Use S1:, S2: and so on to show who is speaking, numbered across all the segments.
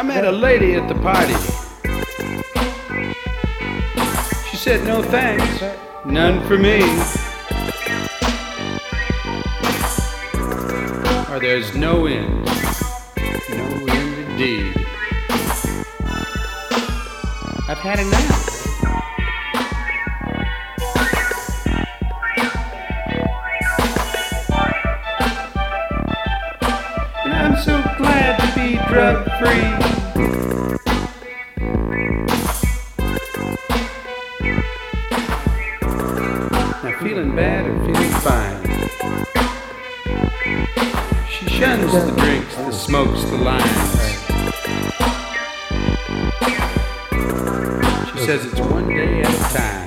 S1: met a lady at the party. She said, no thanks, none for me. Or there's no end, no end indeed. I've had enough. And I'm so glad to be drug-free. Now feeling bad or feeling fine, she shuns the drinks, the smokes, the lines. She says it's one day at a time.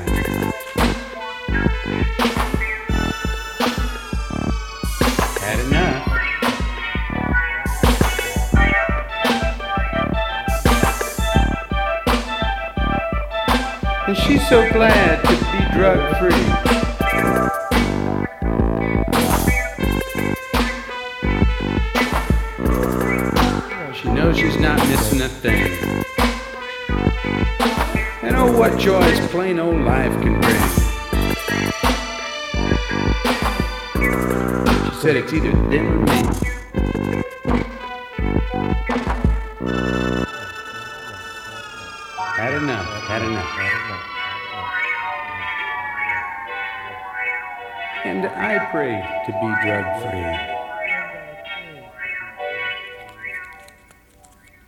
S1: Had enough. And she's so glad to be drug-free. She knows she's not missing a thing. And oh, what joys plain old life can bring. She said it's either them or me. Had enough, had enough. And I pray to be drug-free.